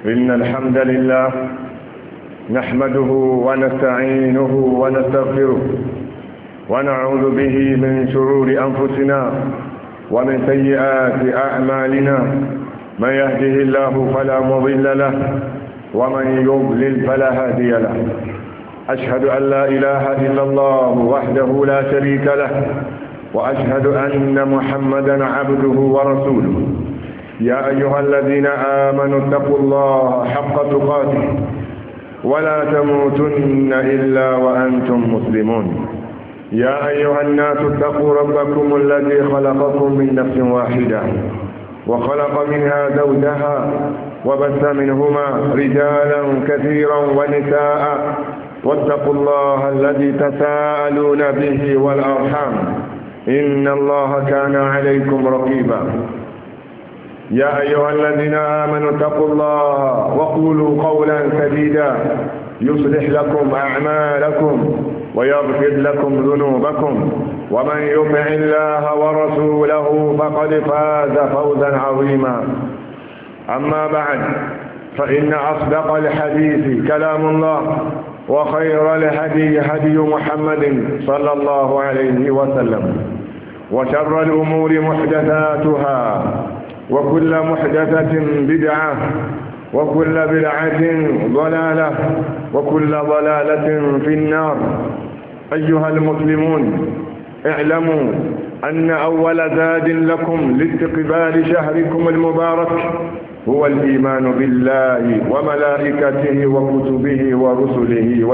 إن الحمد لله نحمده ونستعينه ونستغفره ونعوذ به من شرور أنفسنا ومن سيئات أعمالنا. من يهده الله فلا مضل له ومن يضلل فلا هادي له. أشهد أن لا إله إلا الله وحده لا شريك له، وأشهد أن محمدا عبده ورسوله. يا أيها الذين آمنوا اتقوا الله حق تقاته ولا تموتن إلا وأنتم مسلمون. يا أيها الناس اتقوا ربكم الذي خلقكم من نفس واحدة وخلق منها زوجها وبث منهما رجالا كثيرا ونساء، واتقوا الله الذي تساءلون به والأرحام إن الله كان عليكم رقيبا. يا أيها الذين آمنوا اتقوا الله وقولوا قولا سديدا يصلح لكم أعمالكم ويغفر لكم ذنوبكم، ومن يطع الله ورسوله فقد فاز فوزا عظيما. أما بعد، فإن أصدق الحديث كلام الله، وخير الهدي هدي محمد صلى الله عليه وسلم، وشر الأمور محدثاتها، وكل محدثة بدعة، وكل بدعة ضلالة، وكل ضلالة في النار. أيها المسلمون، اعلموا أن أول زاد لكم لاستقبال شهركم المبارك هو الإيمان بالله وملائكته وكتبه ورسله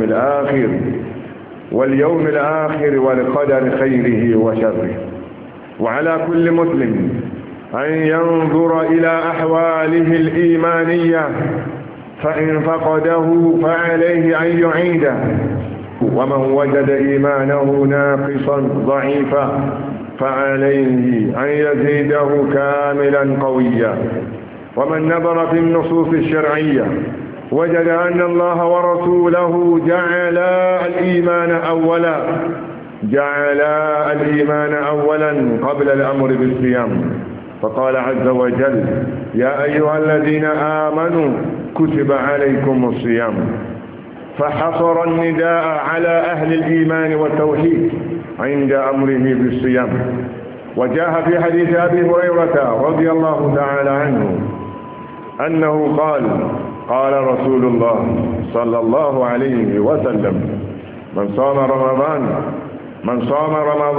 واليوم الآخر والقدر خيره وشره. وعلى كل مسلم أن ينظر إلى أحواله الإيمانية، فإن فقده فعليه أن يعيده، ومن وجد إيمانه ناقصا ضعيفا فعليه أن يزيده كاملا قويا. ومن نظر في النصوص الشرعية وجد أن الله ورسوله جعل الإيمان أولا قبل الأمر بالصيام. فقال عز وجل: يا أيها الذين آمنوا كتب عليكم الصيام، فحصر النداء على أهل الإيمان والتوحيد عند أمره بالصيام. وجاء في حديث أبي هريرة رضي الله تعالى عنه أنه قال رسول الله صلى الله عليه وسلم: من صام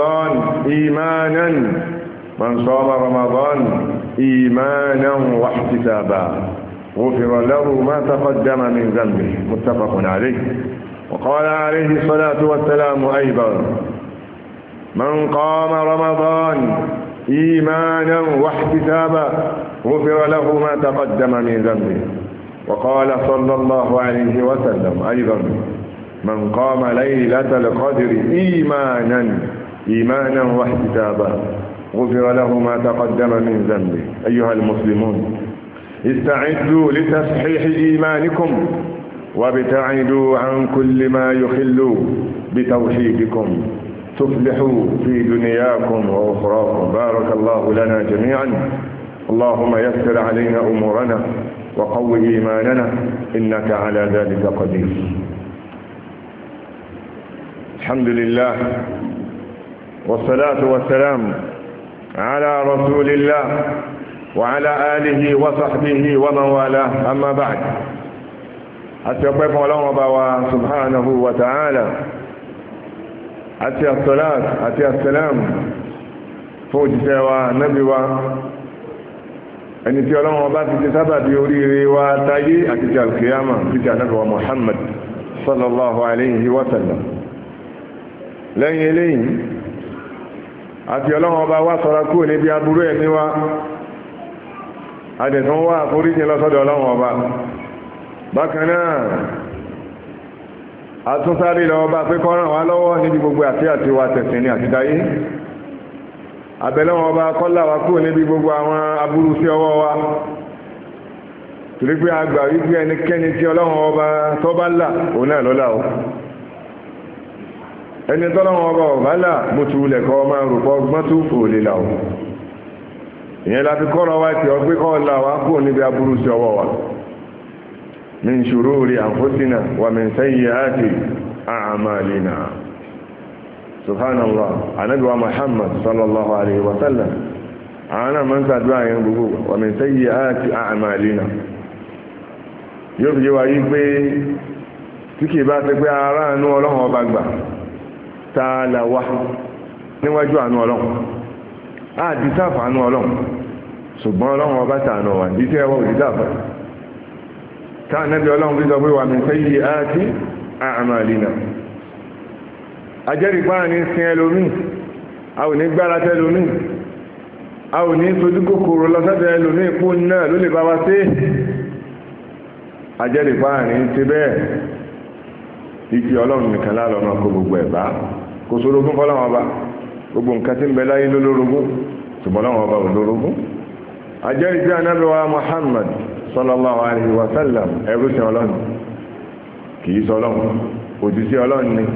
رمضان إيمانا واحتسابا غفر له ما تقدم من ذنبه. متفق عليه. وقال عليه الصلاة والسلام أيضا: من قام رمضان إيمانا واحتسابا غفر له ما تقدم من ذنبه. وقال صلى الله عليه وسلم أيضا: من قام ليلة القدر إيمانا واحتسابا غفر له ما تقدم من ذنبه. أيها المسلمون، استعدوا لتصحيح إيمانكم، وابتعدوا عن كل ما يخل بتوحيدكم، تفلحوا في دنياكم وأخراكم. بارك الله لنا جميعا. اللهم يسر علينا أمورنا وقو إيماننا، إنك على ذلك قدير. الحمد لله، والصلاة والسلام على رسول الله وعلى آله وصحبه ومن والاه. أما بعد، أتقف الله وبوا سبحانه وتعالى، أتي الصلاة أتي السلام فوج سوى نبي ẹni tí Ọlọ́run bá ti sábà bí oríire wa táyé àti ti alkiyama títí ànábì wa Muhammad sallallahu alayhi wa sallam. lẹ́yìn eléyìí, àti Ọlọ́run bá wá ṣọ́ra kúrò níbi aburú ẹ̀mí wa, adẹ̀tún wá àforíjì lọ́sọ́dọ̀ Ọlọ́run ọba. bákan náà, àtúnsáré lọ́wọ́ bá pé kọ́ràn wá lọ́wọ́ níbi gbogbo àti wa tẹ̀sìn ní àti táyé. Abẹ́lẹ́wọ̀n ọba kọ́lá wa kúrò níbi gbogbo àwọn aburú sí ọwọ́ wa, torí pé àgbà wípé ẹnikẹ́ni tí Ọlọ́run ọba tó bá là òun náà lọ́lá o. ẹni tọ́lọ́run ọba ọ̀bá là bó ti wulẹ̀ kọ́ máa rò pọ̀ gbọ́n tó fò lè là o. ìyẹn la fi kọ́rọ̀ wá tí ọgbẹ́ kọ́ là wá kúrò níbi aburú sí ọwọ́ wa. min shururi anfusina wa min sayyiati a'malina. Subhanallah, Ànábì wa Muhammad sallallahu alaihi wa sallam àwọn àmọ́ ń sàdúrà yẹn gbogbo wa min sayyiati a'malina. Yóò fi yé wa yí pé tí kìí bá ti pé ara àánú ọlọ́run ọba gbà tààlà wá níwájú àánú ọlọ́run àdìsáàfà àánú ọlọ́run ṣùgbọ́n ọlọ́run ọba tàànà wà dídí ẹwọ́ òdìsáàfà káànẹ́bí ọlọ́run bí sọ pé wà min sayyiati a'malina. ajẹ́rìpá ní sin ẹlòmí a ò ní gbára tẹ́lòmí a ò ní sojú kòkòrò lọ́sẹ́tẹ̀ ẹlòmí ipò náà ló lè bá wa sí ajẹ́rìpá ní ti bẹ́ẹ̀ ìfi ọlọ́run nìkan lálọ́ máa kó gbogbo ẹ̀ bá kò sórogún fọ́lọ́wọ́n ọba gbogbo nǹkan tí ń bẹ láyé lólórogún ṣùgbọ́n ọlọ́run ọba ò lórogún. ajẹ́rìí tí Ànábì wa Muhammad sallallahu alaihi wa sallam ẹrú sí ọlọ́run kìí sọ ọlọ́run òjíṣẹ́ ọlọ́run ni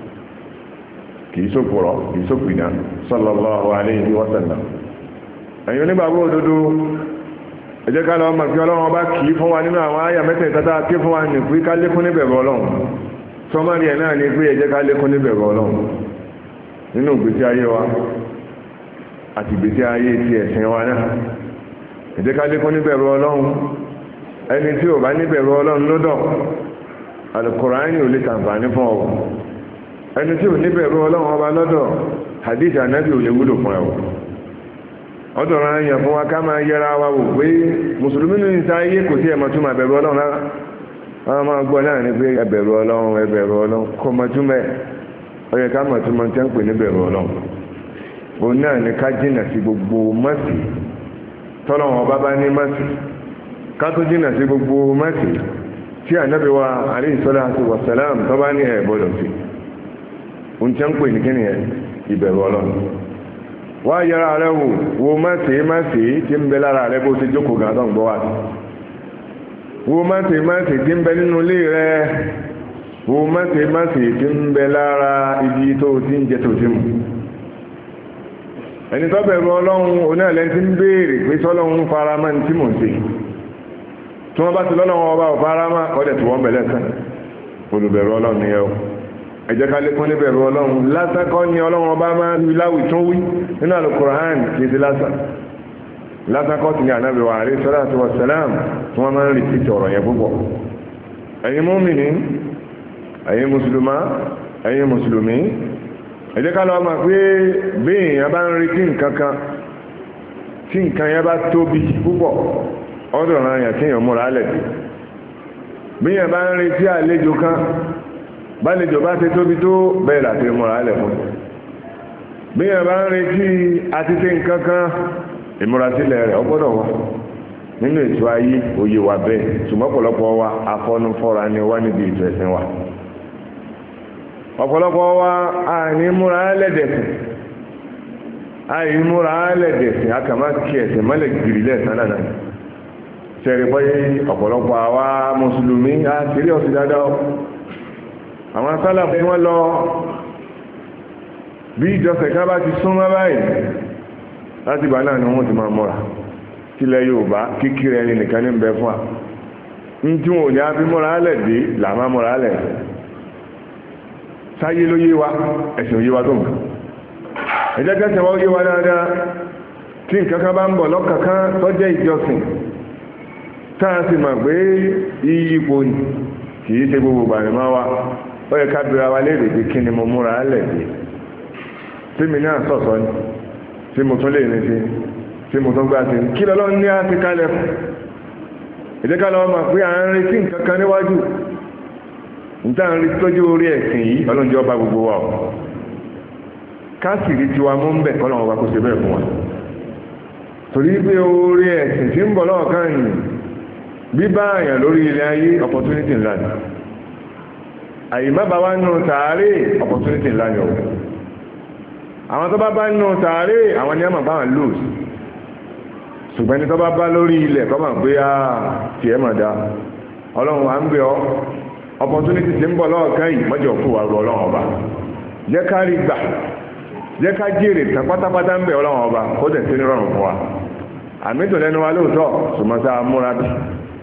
kìí sókùrọ̀ kìí sókùnà sallallahu alaihi wa sallam. ẹ̀yin onígbàgbọ́ òdodo ẹ jẹ́ ká lọ mọ̀ pé ọlọ́run ọba kìí fún wa nínú àwọn àyà mẹ́tẹ̀ẹ̀ta tá a ké fún wa nìkú ká lékún níbẹ̀rù ọlọ́run. sọmọ́rí ẹ̀ náà ni pé ẹ jẹ́ ká lékún níbẹ̀rù ọlọ́run nínú ìgbésí ayé wa àti ìgbésí ayé ti ẹ̀sìn wa náà. ẹ jẹ́ ká lékún níbẹ̀rù ọlọ́run. ẹni tí ò bá níbẹ̀rù ọlọ́run lọ́dọ̀ Al-Kùránì ò lè ṣàǹfààní fún ọ. ẹni tí ò níbẹ̀rù ọlọ́run ọba lọ́dọ̀ hadith Ànábì ò lè wúlò fún ẹ. ọdọ̀ ra yàn fún wa ká máa yẹra wa wò pé mùsùlùmí ní ìta ayé kò sí ẹ̀mọ́ tún máa bẹ̀rù ọlọ́run rárá. wọ́n máa gbọ́ náà ní pé ẹbẹ̀rù ọlọ́run kò mọ̀ túmẹ̀ ó yẹ ká mọ̀ túmọ̀ tẹ́ ń pè ní bẹ̀rù ọlọ́run. òun náà ní ká jìnà sí gbogbo mọ́sí tọ́lọ́run ọba bá ní mọ́sí ká tó jìnà sí gbogbo mọ́sí tí Ànábì wa alayhi salatu wa salam tó bá ní ẹ̀ gbọ́dọ̀ sí. òun tẹ́ ń pè ní kíni ẹ̀ ìbẹ̀rù ọlọ́run. wá yẹra rẹ wo mọ́sí tí ń bẹ lára rẹ bó ti jókòó gan tó ń gbọ́ wá sí. wo mọ́sí tí ń bẹ nínú ilé rẹ wo mọ́sí tí ń bẹ lára ibi tó ti ń jẹ tó ti mú. ẹni tó bẹ̀rù ọlọ́run onáàlẹ́ tí ń béèrè pé sọ́lọ́run fara máa ń tí mò ń ṣe tí wọ́n bá ti lọ́lọ́run ọba ò fara máa ọdẹ tí wọ́n bẹ̀lẹ̀ tán olùbẹ̀rù ọlọ́run ni ẹ o. ẹ jẹ́ ká lékún ní bẹ̀rù ọlọ́run lásán kọ́ ni ọlọ́run ọba máa ń láwì tún wí nínú Al-Qur'an kì í ti lásán kọ́ ti ní Ànábì wa alayhi salatu wa salam tí wọ́n máa ń rí títí ọ̀rọ̀ yẹn púpọ̀. ẹ̀yin mùmínì ẹ̀yin mùsùlùmí ẹ jẹ́ ká lọ mọ̀ pé bí èèyàn bá ń retí nǹkan kan tí nǹkan yẹn bá tóbi púpọ̀ ọdọ̀ ọ̀ràn yẹn tí èèyàn múra lẹ̀ dé. bí èèyàn bá ń retí àlejò kan bálejò bá ti tóbi tó bẹ́ẹ̀ láti múra lẹ̀ fún. bí èèyàn bá ń retí àtìsí nǹkan kan ìmúrasílẹ̀ rẹ̀ ọgbọ́dọ̀ wà nínú ètò ayé òye wà bẹ́ẹ̀ ṣùgbọ́n ọ̀pọ̀lọpọ̀ wa afọ́nufọ́ra ni wá níbi ètò ẹ̀sìn wa. ọ̀pọ̀lọpọ̀ wa àní múra lẹ́dẹ̀sìn àìmúra lẹ́dẹ̀sìn akàmá kí ẹ̀sìn mọ́lẹ̀ gírí lẹ́sàn náà ṣẹ̀rẹ̀ bọ́yé ọ̀pọ̀lọpọ̀ àwa mùsùlùmí á sírí ọ̀sìn dáadáa àwọn sálà fún wọn lọ bí ìjọsẹ̀ ká bá ti súnmọ́ báyìí láti ìgbà náà ni wọ́n ti máa múra kílẹ̀ Yorùbá kíkiri ẹni nìkan ní ń bẹ fún wa ń tí wọn ò ní àfi múra lẹ́dẹ̀ làmá múra lẹ́dẹ̀ sáyé ló yé wa ẹ̀sìn ò yé wa tó nǹkan ẹ̀jẹ̀ kẹsẹ̀ wọ́n yé wa dáadáa tí nǹkan kan bá ń bọ̀ lọ́kàkán tó jẹ́ ìjọsìn táà sì mọ̀ pé iyípo ni kìí ṣe gbogbo gbàmí máa wá ó yẹ ká bira wa léèrè pé kí ni mo múra lẹ̀ dé tí mi náà sọ̀sọ́ ni tí mo tún lè ní sí tí mo tún gbá sí kí lọ́lọ́ ní á ti kálẹ̀ fún ẹ̀jẹ̀ ká lọ́wọ́ mọ̀ pé à ń retí nǹkan kan níwájú níta ń rí tọ́jú orí ẹ̀sìn yìí ọlọ́njẹ́ ọba gbogbo wa ọ̀ káàkiri tí wa mú ń bẹ̀ kọ́lọ̀ ọba kó ṣe bẹ́ẹ̀ fún wa torí pé orí ẹ̀sìn tí ń bọ̀ lọ́ọ̀kan yìí bíbá àyàn lórí ilẹ̀ ayé opportunity ńlá ni àyímá bá wá nù tààrí opportunity ńlá ni ọ̀wọ̀ àwọn tó bá bá nù tààrí àwọn ni a máa bá wọn lose ṣùgbọ́n ní tó bá bá lórí ilẹ̀ kọ́ máa gbé tiẹ̀ máa dá ọlọ́run wa ń gbé ọ opportunity tí ń bọ̀ lọ́ọ̀kan yìí mọ́jọ fún wa ọlọ́run ọba jẹ́ ká rí gbà jẹ́ ká jèrè tán pátápátá ń bẹ̀ ọlọ́run ọba ó dẹ̀ sí ní rọrùn fún wa àmì tó lẹ́nu wa lóòótọ́ ṣùgbọ́n tá a múra bí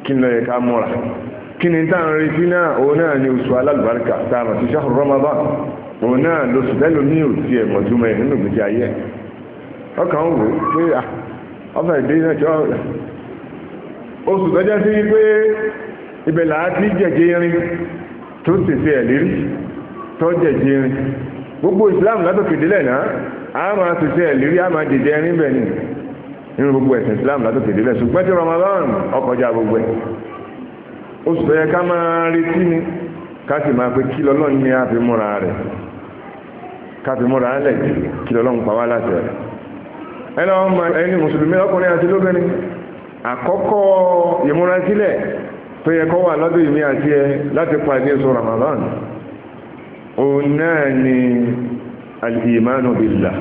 kí ló yẹ ká múra kí ni tá à ń retí náà òun náà ni oṣù alálùbáríkà tá a mọ̀ sí ṣáhùn Ramadan òun náà lóṣù tẹ́lò ní òtí ẹ̀ mọ̀túmọ̀ ẹ̀ nínú ìgbésí ayé ọkàn wò pé ọfà ìdí náà tí oṣù tọ́já sí pé ibẹ̀ làá ti jẹ̀jẹ̀ irin tó tètè ẹ̀ lérí tó jẹ̀jẹ̀ irin gbogbo Islam látòkè délẹ̀ náà a máa tètè ẹ̀ lérí a máa jẹ̀jẹ̀ irin bẹ̀ ni nínú gbogbo ẹ̀sìn Islam látòkè délẹ̀ ṣùgbọ́n tí Ramadan ọkọjá gbogbo ẹ̀ oṣù tó yẹ ká máa retí ni ká sì máa pe kí lọ́lọ́ ní a fi múra rẹ̀ ká fi múra lẹ̀ kí lọ́lọ́ ń pa wá láti rẹ̀ ẹni mùsùlùmí ọkùnrin àti lóbìnrin àkọ́kọ́ ìmúrasílẹ̀ tó yẹ kó wà lọ́dọ̀ ìmí àti ẹ láti pàdé oṣù Ramadan òun náà ni al-imanu billah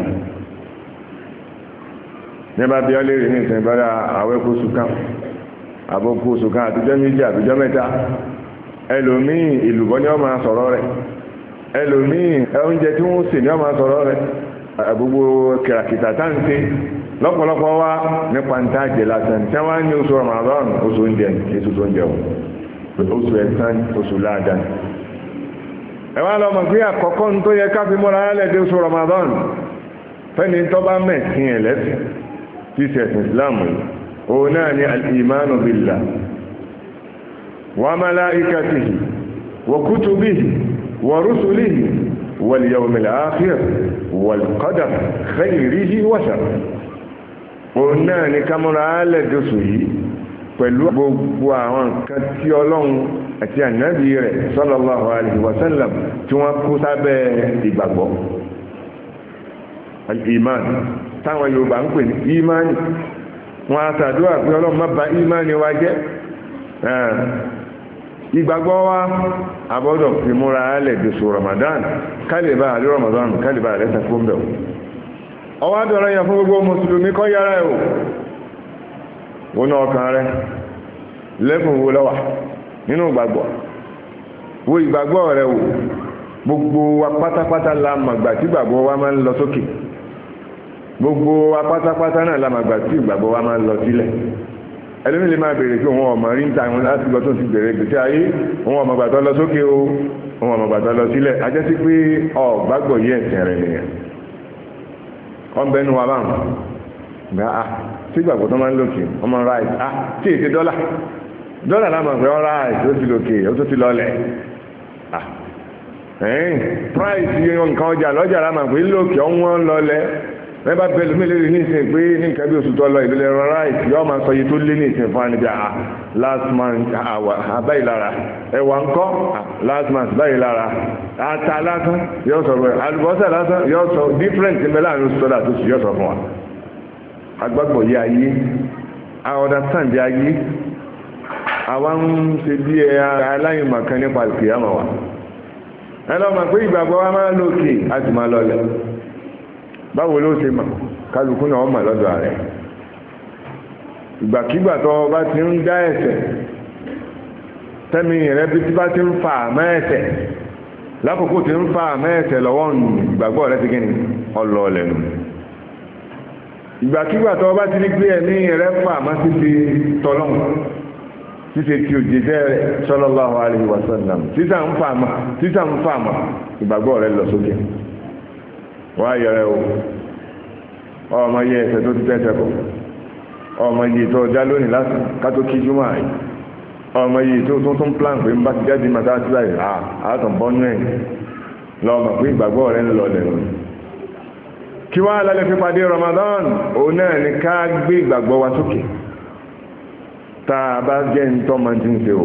nígbà bí ọ lè rí ní ìsìn bára àwẹ́kú sùkán àbókú sùkán àtijọ́ méjì àbíjọ́ mẹ́ta ẹlòmíì ìlúbọ́ ni ó máa sọ̀rọ̀ rẹ̀ ẹlòmíì oúnjẹ tí wọ́n sè ni ó máa sọ̀rọ̀ rẹ̀ gbogbo kìràkìtà táǹtì lọ́pọ̀lọpọ̀ wá nípa ń tàjẹ̀ lásán tí wọ́n ní oṣù Ramadan oṣù oúnjẹ ètò oúnjẹ oṣù ẹ̀sán oṣù láàdá ẹwà lọ́mọ pé àkọ́kọ́ ń tó yẹ ká fi mọ́ra lẹ́dẹ̀ oṣù Ramadan fẹ́ni tó bá mẹ́sìn ẹ̀lẹ́sìn tí sẹ̀sìn Islam òun náà ni al-imanu billah wa malaikatihi wa kutubihi wa rusulihi wal yawmil akhir wal qadar khayrihi wa sharrihi òun náà ni kámọ́ra alẹ́dọ̀sù yìí pẹ̀lú gbogbo àwọn nǹkan tí Ọlọ́run àti ànábì rẹ̀ sallallahu alaihi wasallam tí wọ́n kó sábẹ́ ìgbàgbọ́ al-iman táwọn Yorùbá ń pè ní imani wọn àtàdúrà pé Ọlọ́run má bà imani wa jẹ́ ìgbàgbọ́ wa àbọ́dọ̀ fi múra alẹ́dọ̀sù Ramadan kálíbà àlè Ramadan kálíbà àlẹ́sà fún bẹ̀rù ọwá dọ̀rọ̀ yẹn fún gbogbo mùsùlùmí kọ́ yára ẹ̀ wọnà ọkàn rẹ̀ lẹ́kùn wo lọ́wà nínú ìgbàgbọ́ wo ìgbàgbọ́ rẹ̀ wò gbogbo wa pátápátá la màgbà tí ìgbàgbọ́ wa máa ń lọ sókè gbogbo wa pátápátá náà la màgbà tí ìgbàgbọ́ wa máa ń lọ sílẹ̀ ẹlẹ́mì lè máa bèèrè pé òun ọmọ rí ń ta àwọn láti gbọ́ tó ti bèèrè gbèsè ayé òun ọmọ gbàtọ́ lọ sókè o òun ọmọ gbàtọ́ lọ sílẹ̀ ajẹ́sí pé ọ̀gbàgbọ́ yẹ ẹ̀sìn rẹ̀ nìyẹn ọ̀bẹ̀nu wa báwọn gbà á tí ìgbàgbọ́ tó máa ń lòkè ọmọ ráì á tí èdè dọ́là lámà pé ọ́n ráì tó ti lòkè ó tó ti lọlẹ̀ price nǹkan ọjà lọ́jà lámà pé lòkè ọ̀wọ́n lọlẹ̀ mẹ́bà pẹ̀lú mílíọ̀nù ní ìsìn pé ní nǹkan bí oṣù tó lọ ìlú lẹ́rọ ráì tí yọ́ máa sọ iye tó lé ní ìsìn fún àníbí last month báyìí lára ẹ̀wà ńkọ́ last month báyìí lára ata lásán yóò sọ rẹ̀ àlùbọ́sà lásán yóò sọ different ní láàrin oṣù tọ́lá tó sì yóò sọ fún wa agbágbọ̀ yé ayé understand ayé àwa ń ṣe bí aláìmọ̀ kan nípa ìkìyàmọ̀ wa ẹ lọ́ mọ̀ pé ìgbàgbọ́ wa máa lókè á sì máa lọlẹ̀ báwo ló ṣe mọ̀ kálukú náà mọ̀ lọ́dọ̀ rẹ̀ ìgbàkígbà tó bá ti ń dá ẹ̀ṣẹ̀ tẹ́mi rẹ̀ bí tí bá ti ń fa àmọ́ ẹ̀ṣẹ̀ lákòókò tí ń fa àmọ́ ẹ̀ṣẹ̀ lọ́wọ́ ìgbàgbọ́ rẹ̀ ti gẹ́ni ọlọ́ọ̀lẹ̀ nù ìgbàkígbà tó bá ti ní gbé ẹ̀mí rẹ̀ fa àmọ́ títí tọ́lọ́n títí tí ò jẹ́jẹ́ rẹ̀ sallallahu alaihi wasallam títà ń fa àmọ́ ìgbàgbọ́ rẹ̀ lọ sókè wá yẹrẹ o ọmọ yẹ ẹsẹ̀ tó ti tẹ́sẹ̀ bọ̀ ọmọ yìí tó já lónìí láti kátó kí jùmọ̀ àyè ọmọ yìí tó tún plan pé ń bá ti jáde màtá sí láì àátàn bọ́nú ẹ̀ lọ́mọ pé ìgbàgbọ́ rẹ̀ ń lọ lẹ́nu kí wá lálẹ́ fi pàdé Ramadan òun náà ni ká gbé ìgbàgbọ́ wa sókè tá a bá jẹ́ ń tọ́ máa ti ń ṣe o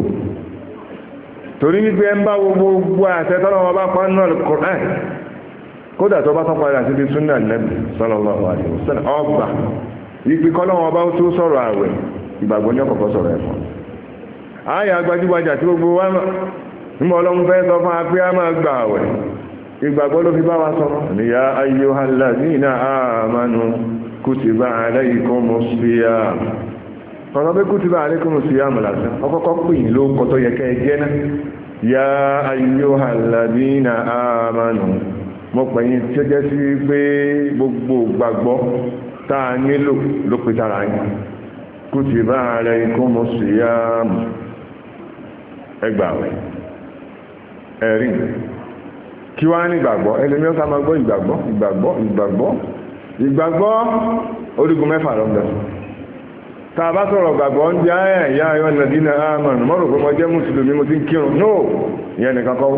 torí wípé ń bá gbogbo àṣẹ tọ́lọ́wọ́ bá pa nínú Al-Qur'an kódà tó bá tán padà sí bí súnnà Nábì sallallahu alaihi wasallam ọgbà ìpí kọ́lọ́wọ́ bá tó sọ̀rọ̀ àwẹ̀ ìgbàgbọ́ ní ọkọ̀kọ́ sọ̀rọ̀ ẹ̀fọ́ ayà gbajúgbajà tí gbogbo wa nígbà ọlọ́run fẹ́ sọ fún apé a máa gbà àwẹ̀ ìgbàgbọ́ ló fi bá wa sọ ya ayyuhal ladhina amanu kutiba alaykumus siyam ọ̀nà pé kutiba alaykumus siyam lásán ọkọ̀kọ́ pè ní ló kọ́tọ́ yẹ kẹ́ jẹ́ náà ya ayyuhal ladhina amanu mọ́ pẹ̀yìn tí ó jẹ́ sí pé gbogbo gbàgbọ́ táa nílò ló pè tara yìí kutiba alaykumus siyam ẹgbàwẹ̀ ẹ̀rí kí wá ní ìgbàgbọ́ ẹlẹ́mí ọ́sá máa gbọ́ ìgbàgbọ́ orígun mẹ́fà lọ́gbẹ̀ tá a bá sọ̀rọ̀ gbàgbọ́ ń jẹ́ ẹ̀yà ayọ́ alladhina amanu mọ́rò pé mo jẹ́ mùsùlùmí mo ti ń kírun no ìyẹn nìkan kọ́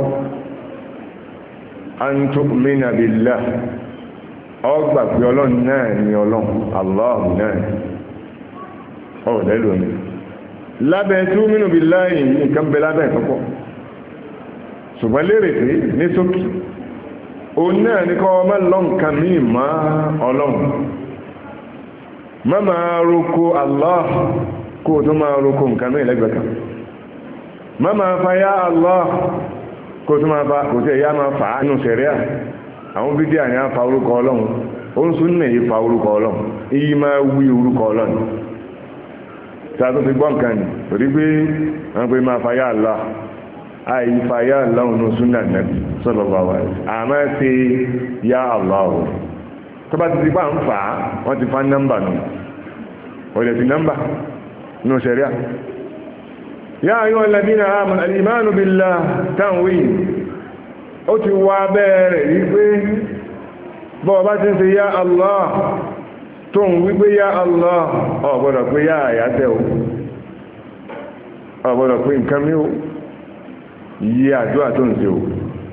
an tu'mina billah ọgbà pé ọlọ́run náà ni ọlọ́run Allah náà ọ̀rọ̀ lómi lábẹ́ tu'minu billahi nǹkan bẹ lábẹ́ ìtọ́pọ̀ ṣùgbọ́n lérè pé ní sókè o náà ní kọ́ ọmọ lọ́nkà míì má ọlọ́run má máa roko Allah kó o tó máa roko nǹkan míì lẹ́gbẹ̀ẹ́ kan má máa fa yá Allah kó o tó máa fa kò sí ẹ̀yà máa fà á nù sẹ̀ríà àwọn bídíà ní a fa orúkọ ọlọ́run ó ń sún nìyí fa orúkọ ọlọ́run iyì máa wí orúkọ ọlọ́run tàbí fi gbọ́ nǹkan ní torí pé wọ́n pè máa fa yá Allah àìfà yá Allah ní súnà Nábì sallallahu alaihi wasallam àmọ́ ṣe yá Allah tó bá ti ti bá ń fà á wọ́n ti fa nọ́mbà nù ọ̀lẹ̀ ti nọ́mbà nù sẹ̀ríà yá ayyuhal ladina amanu al-imanu billah tanwi ó ti wá bẹ́ẹ̀rẹ̀ wípé bọ́ bá ti ń ṣe yá Allah tó ń wípé yá Allah ọ̀gbọ́dọ̀ pé yá àyátẹ́ o ọ̀gbọ́dọ̀ pé nǹkan mí o yí àdúrà tó ń ṣe o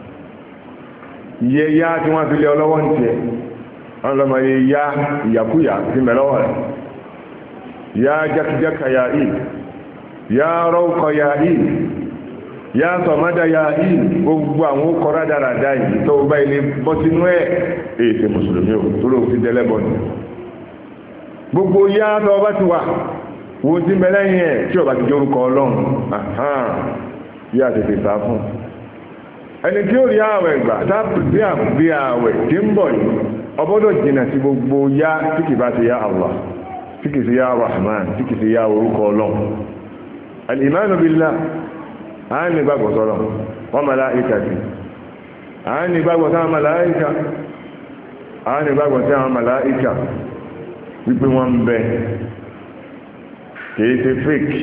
yẹ yá tí wọ́n fi lé ọlọ́wọ́ ń tẹ́ ọlọ́mọ yẹ yá ìyàkúyà tí mẹ́lọ́wọ́ rẹ̀ yá jákíjáka yá ì yá rọ́ọ̀kọ yá ì yá sọ̀mọ́dá yá ì gbogbo àwọn kọ́rá dáradá yìí tó bá ilé bọ́ sínú ẹ̀ èsè mùsùlùmí ò tó ló fi dẹ́lẹ́bọ̀ ni gbogbo yá tó bá ti wà wo tí mẹ́lẹ́yìn ẹ̀ tí ọba ti jẹ́ orúkọ ọlọ́run yá tètè sá fún ẹni tí ó rí ààwẹ̀ gbà tábí ààwẹ̀ tí ń bọ̀ yìí ọbọ́dọ̀ jìnà sí gbogbo yá tí kì bá ti yá Allah tí kì sí yá Rahman tí kì sí yá orúkọ ọlọ́run al-imanu billah a ní gbàgbọ́ sọ́rọ̀ wọ́n malaikati a ní gbàgbọ́ sáwọn màláíkà a ní gbàgbọ́ sáwọn màláíkà wípé wọ́n ń bẹ kìí ṣe fake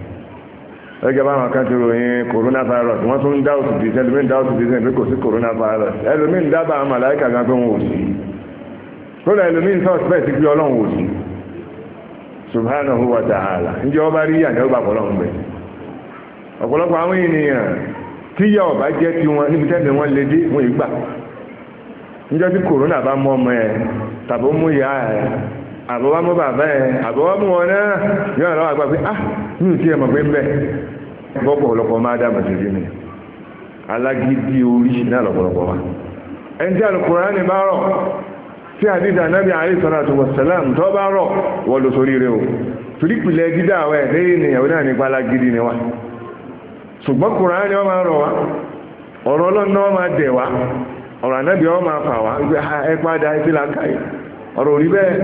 ẹgbẹ́ bá wọn kan ti ròyìn coronavirus wọ́n tún dáòtù dìí ẹlòmín dáòtù dìí pé kò sí coronavirus ẹlòmín dábàá àwọn màláíkà gan pé wọn ò sí kódà ẹlòmín suspect pé ọlọ́run ò sí subhanahu wa ta'ala ǹjẹ́ ọba rí yà ní ọgbà ọlọ́run bẹ̀ ọ̀pọ̀lọpọ̀ àwọn ènìyàn tí yà ọba jẹ́ ti wọn níbi tẹ́lẹ̀ wọn lè dé wọn ìgbà níjọ́ tí corona bá mú ọmọ ẹ̀ tàbí ó mú ìyá ẹ̀ àbọ̀wá mú bàbá ẹ̀ àbọ̀wá mú wọn náà yóò rán àgbà pé ní ìtí ẹ̀mọ̀ pé ń bẹ̀ bọ́pọ̀ ọ̀pọ̀lọpọ̀ máa dá màtí rí ni alágídí orí náà lọ́pọ̀lọpọ̀ wa ẹni tí Al-Qur'ani bá rọ̀ tí àdídà Nábì alayhi salatu wassalam tó bá rọ̀ wọ́n lọ sórí rẹ̀ o torí pìlẹ̀ dídá àwọ̀ ẹ̀ lẹ́yìn ìyàwó náà nípa alágídí ni wa ṣùgbọ́n Kùránì wọ́n máa rọ̀ wá ọ̀rọ̀ Ọlọ́run náà máa dẹ̀ wá ọ̀rọ̀ Ànábì wọ́n máa fà wá ẹ padà ẹ sí làákàyè ọ̀rọ̀ òrí bẹ́ẹ̀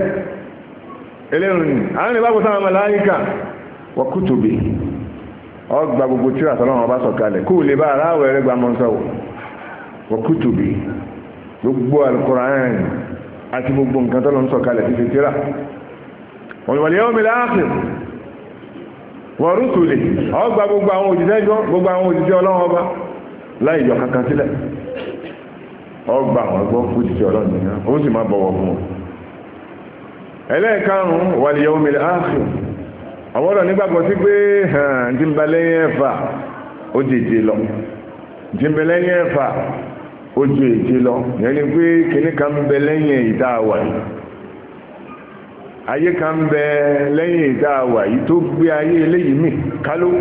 eléyìn àwọn ìbábọ̀ sáwọn màláíkà wa kutubi ọgbà gbogbo tíra tọ́lọ́wọ́n bá sọ̀kalẹ̀ kó lè bá aráwẹ̀ rẹ̀ gba mọ́sọ̀wọ̀ wa kutubi gbogbo Al-Qur'an àti gbogbo nǹkan tọ́lọ́wọ́n sọ̀kalẹ̀ ti fi tíra wal yawmil akhir wa rusuli ọgbà gbogbo àwọn òjíṣẹ́ Ọlọ́run ọba láì yọ kankan sílẹ̀ ọgbà àwọn gbọ́ òjíṣẹ́ Ọlọ́run nìyẹn ó sì máa bọ̀wọ̀ fún wọn ẹlẹ́ẹ̀karùn-ún wal yawmil akhir àwọ́dọ̀ nígbàgbọ́ sí pé tí ń bẹ lẹ́yìn ẹ̀fà ó jèjì lọ tí ń bẹ lẹ́yìn ẹ̀fà ó ju èjì lọ yẹn ni pé kìíní kan ń bẹ lẹ́yìn ìta àwà yìí ayé kan ń bẹ lẹ́yìn ìta àwà yìí tó gbé ayé eléyìí mì kálú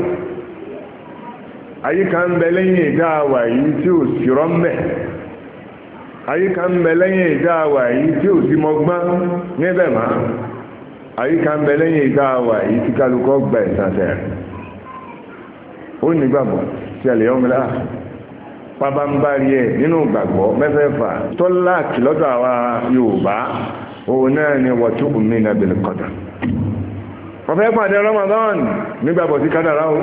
ayé kan ń bẹ lẹ́yìn ìta àwà yìí tí ò sí rọ́mbẹ̀ ayé kan ń bẹ lẹ́yìn ìta àwà yìí tí ò sí mọ́gbọ́n níbẹ̀ máa àyíká ń bẹ lẹ́yìn ìgbà wà yìí tí kálukọ́ gba ìsànsẹ̀ rẹ̀ ó nígbàgbọ́ tí a lè yọ́ mìíràn pábá ń bá rí ẹ̀ nínú ìgbàgbọ́ mẹ́fẹ́fà tó láàkì lọ́dọ̀ àwa Yorùbá òun náà ni wọ́n tó kù mìíràn bil qadar ọ̀fẹ́ pàdé Ramadan nígbàgbọ́ sí kádàrá o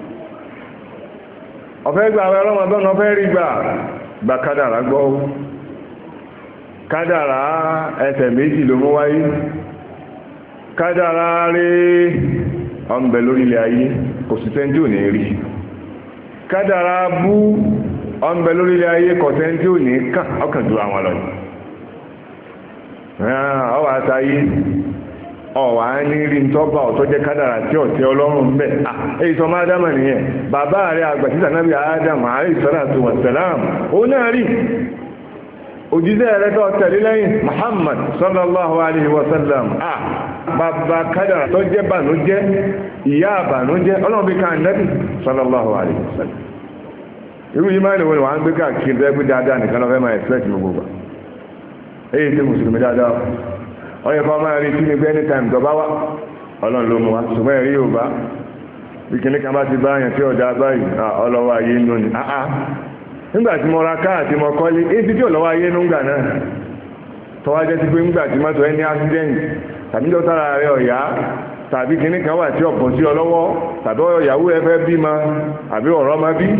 ọ̀fẹ́ gbà àwẹ̀ Ramadan ọ̀fẹ́ rí gbà kádàrá gbọ́ kádàrá ẹsẹ̀ méjì ló mú wáyé kádàrá rí ọmọbẹ̀ lórílẹ̀ ayé kò sí tẹ́ntí ò ní rí kádàrá bú ọmọbẹ̀ lórílẹ̀ ayé kò tẹ́ntí ò ní kàn ọkàn jù àwọn lọ ọwà àtàyé ọ̀wà ní rí tọ́bà ọ̀tọ́ jẹ́ kádàrà tí ọ̀tẹ́ ọlọ́run bẹ́ èyí sọ máa dámà nìyẹn bàbá rẹ̀ àgbàtítà náà bí Ádámù alayhi salatu wa salam ó náà rí òjíṣẹ́ rẹ̀ tó tẹ̀lé lẹ́yìn Muhammad sallallahu alaihi wasallam bàbá kádàrà tó jẹ́ bànújẹ́ ìyá bànújẹ́ ọlọ́run bí káà nẹ́bì sallallahu alaihi wasallam irú yìí máa ń wọ́n wọ́n gbé káàkiri ẹgbẹ́ dáadáa nìkan lọ́fẹ́ máa expect gbogbo èyí tí mùsùlùmí dáadáa ọyẹ kọ́ máa rí tí ní pé anytime tó bá wá ọlọ́run ló mú wa ṣùgbọ́n ẹ̀rí yóò bá bí kìíní kan bá ti bá yàn tí ọ̀dà báyìí ọlọ́wọ́ ayé nù ní nígbà tí mo ra káà tí mo kọ́lé èyí tí ọlọ́wọ́ ayé nù gbà náà tọ́wá jẹ́ ti pé nígbà tí mọ́tò ẹni accident tàbí tó sára rẹ̀ ọ̀yá tàbí kìíní kan wà tí ọ̀pọ̀ sí ọlọ́wọ́ tàbí ọ̀yàwó ẹ fẹ́ bí ma àbí ọ̀rọ̀ ma bí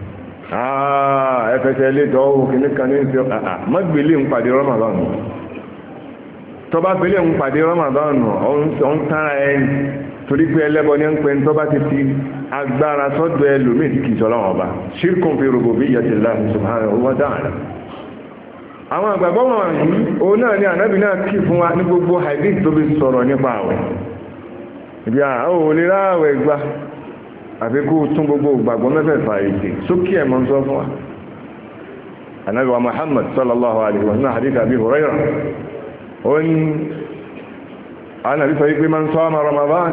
ẹfẹsẹ̀ ilé tọ́wọ́ kìíní kan ní ìṣẹ́ mọ́gbélé ń pàdé Ramadan tọba fẹ́lẹ̀ ń pàdé Ramadan ọ̀n tára ẹni torí pé ẹlẹ́bọ ní ń pẹ́ ní tọba ti fi agbára sọ́dọ̀ ẹlòmíì tí kìí sọ́lọ́wọ́ ọba ṣírkùn fi rububiyyati Allahi subhanahu wa ta'ala àwọn àgbàgbọ́ wọn yìí òun náà ni ànábì náà kì fún wa ní gbogbo hadith tó fi sọ̀rọ̀ nípa àwẹ̀ ibi àwọn olèrà àwẹ̀ gbà àfi kó tún gbogbo gbàgbọ́ mẹ́fẹ̀ẹ̀fà èdè sókè ẹ̀ mọ́ sọ fún wa ànábì wa Muhammad sallallahu alaihi wa sallam hadith Abi Hurairah àwọn àbí sọ wípé máa ń sọ ọmọ Ramadan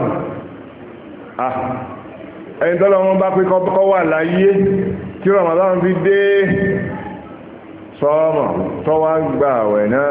ẹni tọ́lọ wọn bá pé kọ́ wà láyé tí Ramadan fi dé sọ́ọ̀mọ̀ tọ́wà gbà àwẹ̀ náà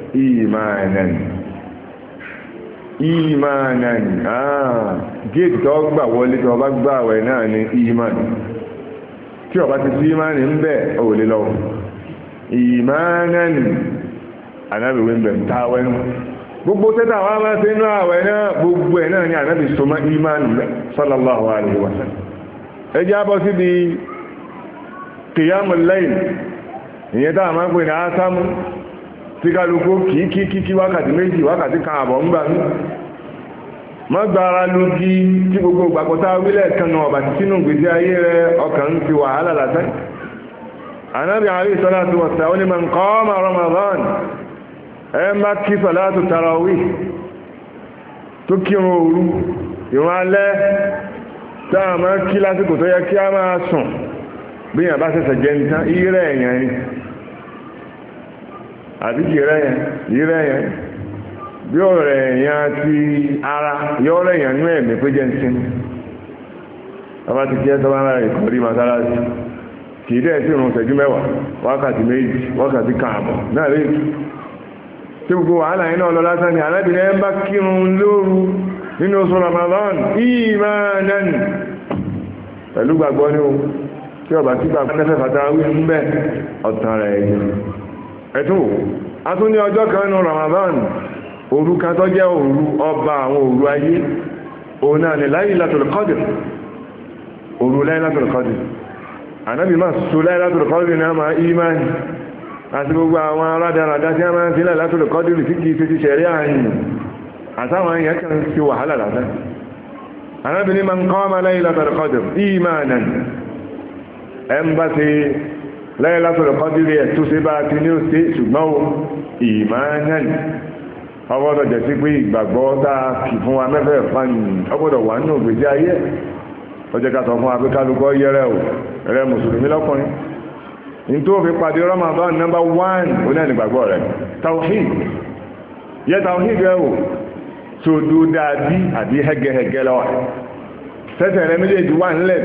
ìmánan gẹ́ẹ̀tì tọ́ gbà wọlé tọ́ bá gbà àwẹ̀ náà ní ìmán tí ó bá ti sí ìmánì ń bẹ òwòlé lọ́wọ́ ìmánan anábìwé ń bẹ̀ ń táwẹ́ gbogbo tẹ́tà wá máa ṣe inú àwẹ̀ náà gbogbo ẹ̀ náà ni ànábì sọmọ ìmánu sallallahu alaihi wa sallam ẹjẹ́ abọ́ sí di qiyamul layl ìyẹn táà máa ń pè ní ásámú tí kálukú kí wákàtí méjì wákàtí kan àbọ̀ ń gbà ní má gbára lógi tí gbogbo gbàgbọ́ta wílẹ̀ kan náà ọ̀bà sínú gbèsè ayé rẹ ọkàn ti wàhálà lásán ànábì alayhi salatu wa sallam ní man qama Ramadan ẹ̀má kí sọ̀látù tarawih tó kírun òru ìwọ̀n alẹ́ táà máa kí lásìkò tó yẹ kí a máa sùn bí yàn bá sẹ́sẹ̀ jẹ́ nìtán ìrẹ́ èèyàn ni àti ìrẹ́ èèyàn bí ọ̀rẹ́ èèyàn ti ara yọ́rẹ́ èèyàn ní ẹ̀mí pé jẹ́ ǹsìn ọba ti kí ẹ́ tọ́bá náà ìkọ̀rí masalasi kìí dẹ̀ sí ìrùn ṣẹ́jú mẹ́wàá wákàtí méjì wákàtí káàbọ̀ náà rí tí gbogbo wàhálà iná ọlọ lásán ni alábìnrin ẹ bá kírun lóru nínú oṣù Ramadan ìmánan pẹ̀lú gbàgbọ́ ní o tí ọba tí gbàgbọ́ tẹ́fẹ́ fàtàwí ń bẹ́ ọ̀tàn rẹ̀ ẹ̀tún a tún ní ọjọ́ kan nínú Ramadan òru kan tó jẹ́ òru ọba àwọn òru ayé òun náà ni Laylatul Qadr òru Laylatul Qadr ànábì máa sọ Laylatul Qadr náà máa ìmáni àti gbogbo àwọn aládàradá tí a máa ń sílẹ̀ látòlù kọ́dìrì tí kìí fi ṣẹ̀rí àyìn àtàwọn èèyàn kan ti wàhálà látà arábìnrin man qama laylatal qadr imanan ẹn bá ti laylatul qadr ẹ̀ tó ṣe bá ti ní ó ṣe ṣùgbọ́n imanan ọgbọ́dọ̀ jẹ́ sí pé ìgbàgbọ́ dáa kì fún wa mẹ́fẹ́ fani ọgbọ́dọ̀ wà nínú ògbèjì ayé ọjọ́ ká sọ fún abẹ́kálukọ́ yẹrẹ ò rẹ mùsùlùmí lọ́kùnrin ní tó fi pàdé Ramadan number 1 oní ẹnìgbàgbọ́ rẹ̀ tawhid yẹ tawhid rẹ̀ wò tó dó dáadí àbí hẹ́gẹ́hẹ́gẹ́ lọ́wà tẹ́tẹ̀ rẹ̀ méjèèjì wà nílẹ̀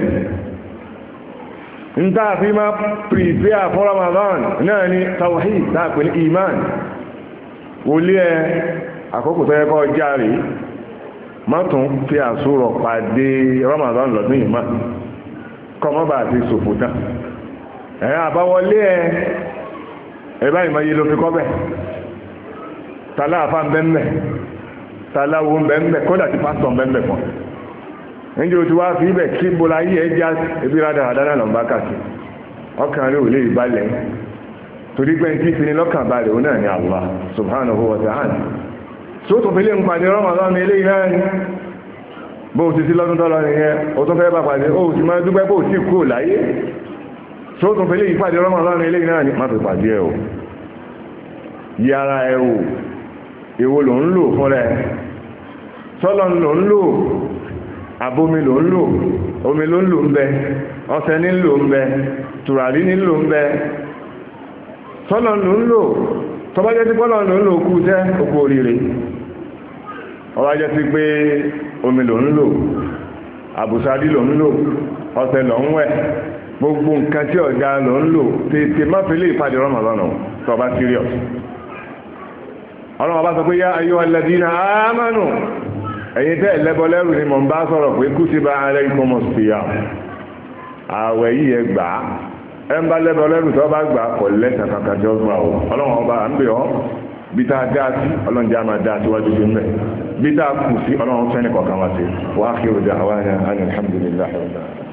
ń tàà fi máa prepare fún Ramadan náà ni tawhid tàà pẹ̀lú iman wòlé ẹ àkókò tó yẹ kọ́ járe má tún fi àsúrọ̀ pàdé Ramadan lọ́dún yìí má kọ́ mọ́ bá ti sòfò tán àbáwọlé ẹ̀bá ìmọ̀yí ló fi kọ́bẹ̀ tàlá àfá ń bẹ́m̀bẹ̀ tàlá wo ń bẹ́m̀bẹ̀ kódà ti pásítọ̀ ń bẹ́m̀bẹ̀ fún ẹ̀njẹ́ o ti wá fi ibẹ̀ kí bọ́lá yí ẹjá ebi rádà àdánà lọ bá kàkì ọkàn rẹ̀ ò lè balẹ̀ torí pé tí fi ní lọ́kàn balẹ̀ ó náà ní Allah subhanahu wa ta'ala tó tó fẹ́lẹ̀ ń pàdé Ramadan ilé ìhẹ́ ni bó ti sí lọ́dún tọ́lọ nìyẹn ó tó fẹ́ bá pàdé ó sì máa dúpẹ́ bó sí kú láyé tó tó fẹ́lẹ̀ ìpàdé Ramadan ilé ìhẹ́ ni má fi pàdé ẹ̀ o yára ẹ̀ o èwo ló ń lò fún rẹ̀ sọ́lọ́ ló ń lò abomi ló ń lò omi ló ń lò ń bẹ ọṣẹ ní lò ń bẹ tùràrí ní lò ń bẹ sọ́lọ́ ló ń lò tọ́bá jẹ́ sí pọ́lọ̀ ló ń lò kú jẹ́ okú oríire ọwá jẹ́ sí pé omi ló ń lò àbùsádí ló ń lò ọṣẹ ló ń wẹ̀ gbogbo nǹkan tí ọ̀gá ló ń lò tètè má fi lè ìpàdé Ramadan tọ́bá serious ọlọ́wọ́ bá sọ pé yá ayyuhal ladina amanu ẹ̀yin tẹ́ ẹ̀lẹ́bọ lẹ́rù ni mọ̀ ń bá sọ̀rọ̀ pé kutiba alaykumus siyam ààwẹ̀ yìí ẹ gbà á ẹ ń bá lẹ́bọ lẹ́rù tó bá gbà kọ̀ lẹ́sẹ̀ kankan tí ó gbà ó ọlọ́wọ́ ọba à ń bẹ̀ ọ́ bí tá a dá sí ọlọ́njẹ́ a máa dá síwájú sí mẹ́ bí tá a kù sí ọlọ́wọ́ fẹ́ni kọ̀ọ̀kan wá sí wa akhiru da'wana alhamdulillahi rabbil alamin